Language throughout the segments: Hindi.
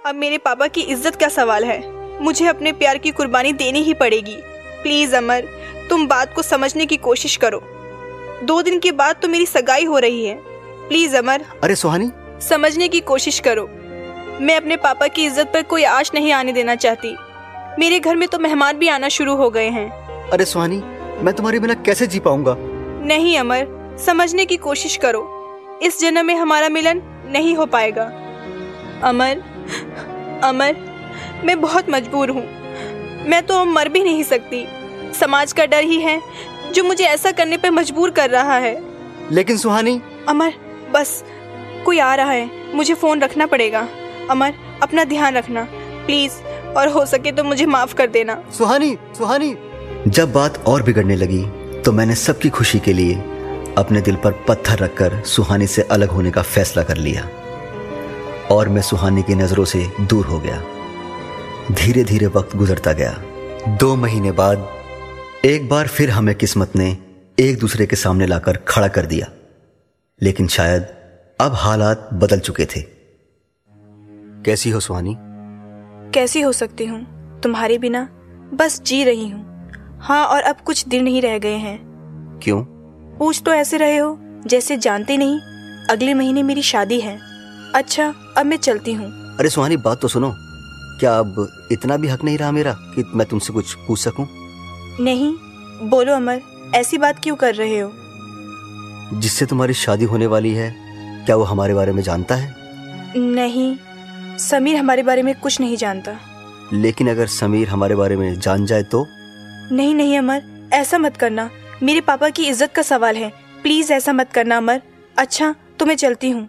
अब मेरे पापा की इज्जत का सवाल है। मुझे अपने प्यार की कुर्बानी देनी ही पड़ेगी। प्लीज अमर, तुम बात को समझने की कोशिश करो। 2 दिन के बाद तो मेरी सगाई हो रही है। प्लीज अमर। अरे सुहानी, समझने की कोशिश करो। मैं अपने पापा की इज्जत पर कोई आश नहीं आने देना चाहती। मेरे घर में तो मेहमान भी आना शुरू हो गए हैं। अरे सुहानी, मैं तुम्हारे बिना कैसे जी पाऊंगा? नहीं अमर, समझने की कोशिश करो। इस जन्म में हमारा मिलन नहीं हो पाएगा। अमर, अमर, मैं बहुत मजबूर हूँ। मैं तो अब मर भी नहीं सकती। समाज का डर ही है जो मुझे ऐसा करने पर मजबूर कर रहा है। लेकिन सुहानी। अमर, बस कोई आ रहा है, मुझे फोन रखना पड़ेगा। अमर, अपना ध्यान रखना प्लीज, और हो सके तो मुझे माफ कर देना। सुहानी, सुहानी। जब बात और बिगड़ने लगी तो मैंने सबकी खुशी के लिए अपने दिल पर पत्थर रखकर सुहानी से अलग होने का फैसला कर लिया और मैं सुहानी की नजरों से दूर हो गया। धीरे धीरे वक्त गुजरता गया। 2 महीने बाद एक बार फिर हमें किस्मत ने एक दूसरे के सामने लाकर खड़ा कर दिया, लेकिन शायद अब हालात बदल चुके थे। कैसी हो सुहानी? कैसी हो सकती हूँ तुम्हारे बिना? बस जी रही हूँ। हाँ, और अब कुछ दिन ही रह गए हैं। क्यों? पूछ तो ऐसे रहे हो जैसे जानते नहीं। अगले महीने मेरी शादी है। अच्छा, अब मैं चलती हूँ। अरे सुहानी, बात तो सुनो। क्या अब इतना भी हक नहीं रहा मेरा कि मैं तुमसे कुछ पूछ सकूं? नहीं, बोलो अमर, ऐसी बात क्यों कर रहे हो? जिससे तुम्हारी शादी होने वाली है, क्या वो हमारे बारे में जानता है? नहीं, समीर हमारे बारे में कुछ नहीं जानता। लेकिन अगर समीर हमारे बारे में जान जाए तो? नहीं नहीं अमर, ऐसा मत करना। मेरे पापा की इज्जत का सवाल है। प्लीज ऐसा मत करना अमर। अच्छा, तो मैं चलती हूँ।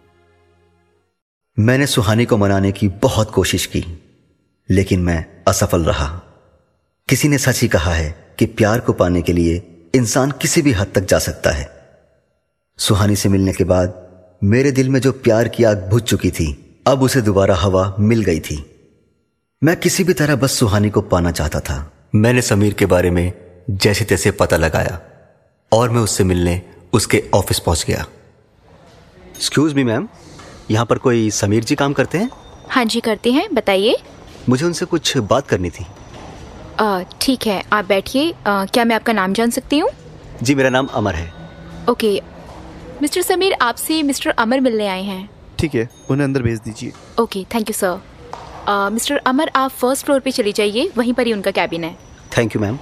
मैंने सुहानी को मनाने की बहुत कोशिश की, लेकिन मैं असफल रहा। किसी ने सच ही कहा है कि प्यार को पाने के लिए इंसान किसी भी हद तक जा सकता है। सुहानी से मिलने के बाद मेरे दिल में जो प्यार की आग बुझ चुकी थी, अब उसे दोबारा हवा मिल गई थी। मैं किसी भी तरह बस सुहानी को पाना चाहता था। मैंने समीर के बारे में जैसे तैसे पता लगाया और मैं उससे मिलने उसके ऑफिस पहुंच गया। एक्सक्यूज मी मैम, यहाँ पर कोई समीर जी काम करते हैं? हाँ जी, करते हैं, बताइए। मुझे उनसे कुछ बात करनी थी। ठीक है, आप बैठिए। क्या मैं आपका नाम जान सकती हूँ? जी, मेरा नाम अमर है। ओके, मिस्टर समीर आपसे मिस्टर अमर मिलने आए हैं। ठीक है, उन्हें अंदर भेज दीजिए। Okay, thank you sir. Mister Amar, आप फर्स्ट फ्लोर पे चली जाइए, वहीं पर ही उनका कैबिन है। Thank you ma'am.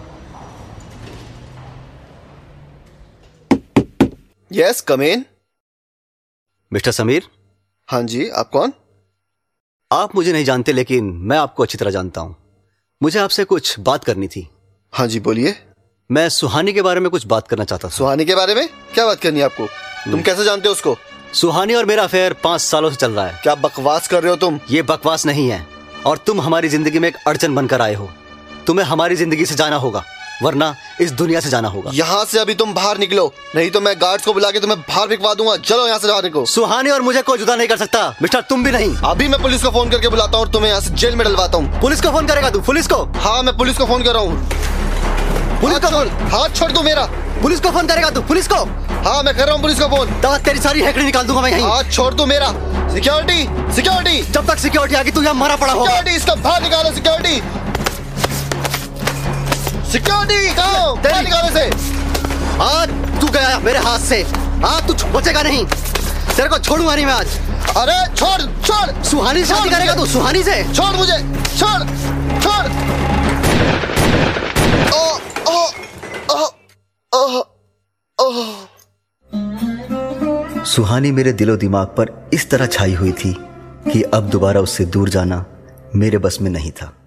Yes, come in. Mister Sameer. हाँ जी, आप कौन? आप मुझे नहीं जानते, लेकिन मैं आपको अच्छी तरह जानता हूं। मुझे आपसे कुछ बात करनी थी। हाँ जी, बोलिए। मैं सुहानी के बारे में कुछ बात करना चाहता था। सुहानी के बारे में क्या बात करनी है आपको? तुम कैसे जानते हो उसको? सुहानी और मेरा अफेयर 5 सालों से चल रहा है। क्या बकवास कर रहे हो तुम? ये बकवास नहीं है, और तुम हमारी जिंदगी में एक अड़चन बनकर आए हो। तुम्हें हमारी जिंदगी से जाना होगा, वरना इस दुनिया से जाना होगा। यहाँ से अभी तुम बाहर निकलो, नहीं तो मैं गार्ड्स को बुला के तुम्हें बाहर भिजवा दूंगा। चलो यहाँ से बाहर निकलो। सुहानी और मुझे कोई जुदा नहीं कर सकता। मिस्टर, तुम भी नहीं। अभी मैं पुलिस को फोन करके बुलाता हूँ और तुम्हें यहाँ से जेल में डलवाता हूँ। पुलिस को फोन करेगा तू? पुलिस को? हाँ, मैं पुलिस को फोन कर रहा हूँ। पुलिस को फोन? हाथ छोड़ दो मेरा। पुलिस को फोन करेगा तू? पुलिस को? हाँ, मैं कर रहा हूँ पुलिस को फोन। तेरी सारी हैकड़ी निकाल दूंगा मैं यहीं। हाथ छोड़ दो मेरा। Security, security. जब तक सिक्योरिटी आगे तू यहाँ मरा पड़ा होगा। सिक्योरिटी, इसका बाहर निकालो। सिक्योरिटी, सिक्योरिटी, कहाँ? बाहर निकालो इसे। आज तू गया मेरे हाथ से। आज तू बचेगा नहीं। तेरे को छोड़ूंगा नहीं मैं आज। अरे छोड़, छोड़। सुहानी से शादी करेगा तू? सुहानी से? छोड़ मुझे, छोड़, छोड़। सुहानी मेरे दिलो दिमाग पर इस तरह छाई हुई थी कि अब दोबारा उससे दूर जाना मेरे बस में नहीं था।